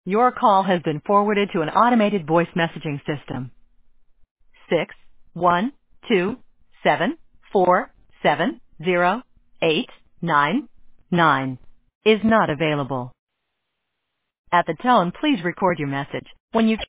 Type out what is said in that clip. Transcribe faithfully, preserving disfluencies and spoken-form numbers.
Your call has been forwarded to an automated voice messaging system. Six one two seven four seven zero eight nine nine is not available. At the tone, please record your message. When you